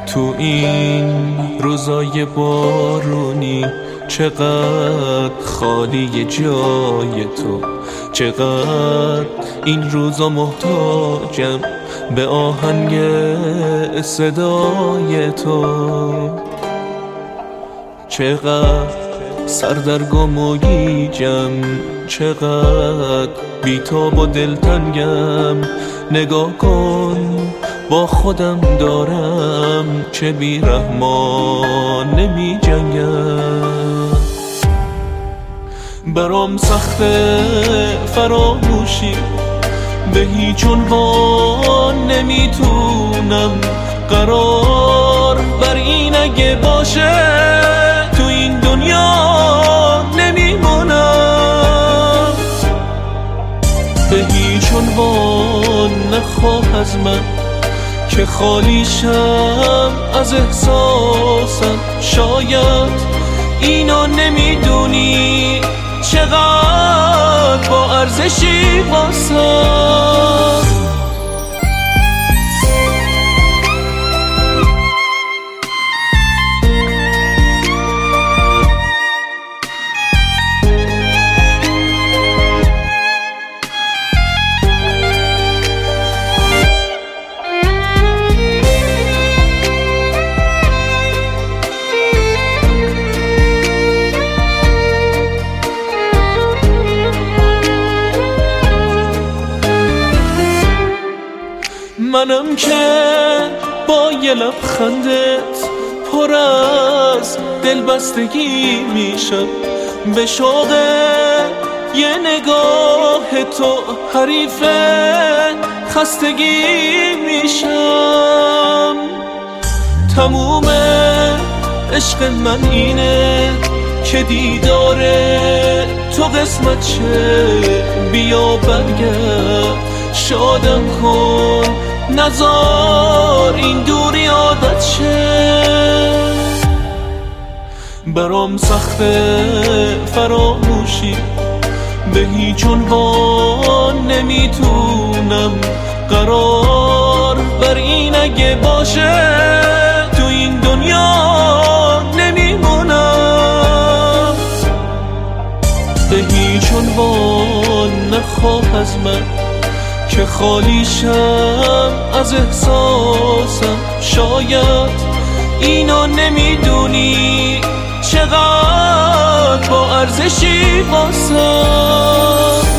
تو این روزای بارونی چقدر خالی جای تو، چقدر این روزا محتاجم به آهنگ صدای تو، چقدر سردرگم و گیجم، چقدر بیتاب و دلتنگم. نگاه کن با خودم دارم چه بیرحمان نمی جنگم. برام سخته فراموشی، به هیچ عنوان نمیتونم قرار بر این اگه باشه تو این دنیا نمیمونم. به هیچ عنوان نخواه از من که خالیشم از احساسم. شاید اینو نمیدونی چقدر با ارزشی واسم. منم که با یه لبخندت پر از دلبستگی میشم، به شوق یه نگاه تو حریف خستگی میشم. تموم عشق من اینه که دیدار تو قسمت شه، بیا برگرد شادم کن، نزار این دوری عادت شه. برام سخته فراموشی، به هیچ عنوان نمیتونم قرار بر این اگه باشه تو این دنیا نمیمونم. به هیچ عنوان نخواه از من که خالیشم از احساسم. شاید اینو نمیدونی چقدر با ارزشی واسم.